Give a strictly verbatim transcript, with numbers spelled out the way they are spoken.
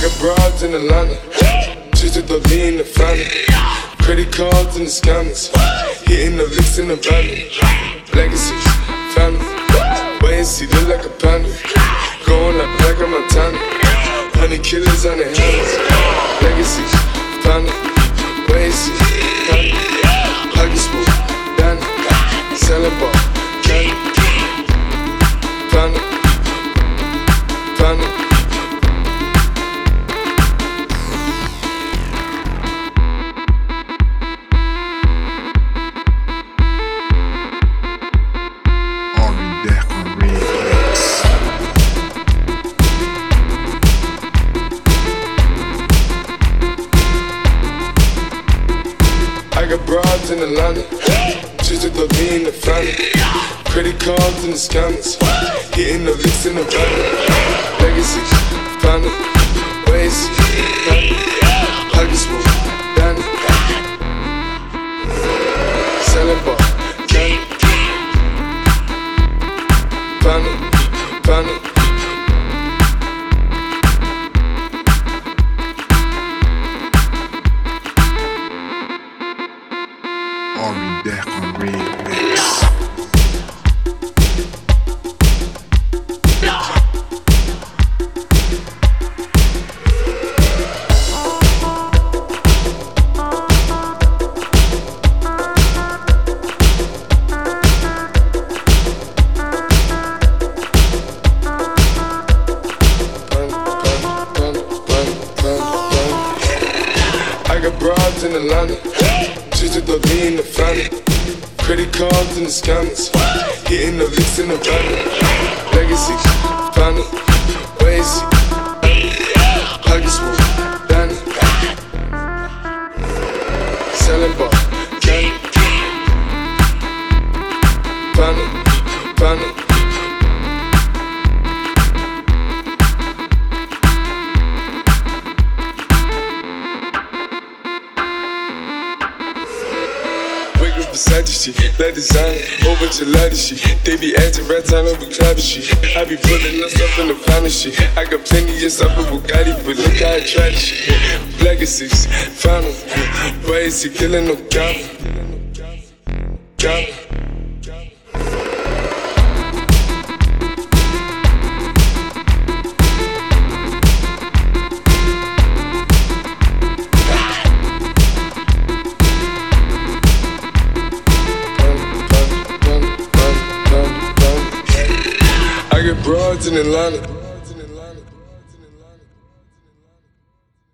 got broads in Atlanta, just to throw me in the family. Credit cards in the scammers, hitting the licks in the van. Legacies, family, wait and see, look like a panda. Going like Black and Montana, honey killers on their hands. Legacies, family, wait and see, family. Huggy smooth, Danny, selling ball, candy. Family, family. I got broads in Atlanta, just to throw me in the family. Credit cards in the scammers, hitting the licks in the van. Legacy, family, ways, family. Huggy smooth, Danny, selling ball, candy. Family, family. Henri Deck on remix. I got broads in Atlanta, just to throw me in the family. Credit cards in the scammers, hitting the licks in the van. Legacy, family, ways, huggy smooth, Danny, selling ball, candy. Family, family. Versace shit, that design, whole bunch of lady shit. They be acting right time and we clapping shit. I be pulling us up in the finest shit. I got plenty of stuff with Bugatti, but look how I try this shit. Legacies, final, why is he killing no cop? Cop. I got broads in Atlanta,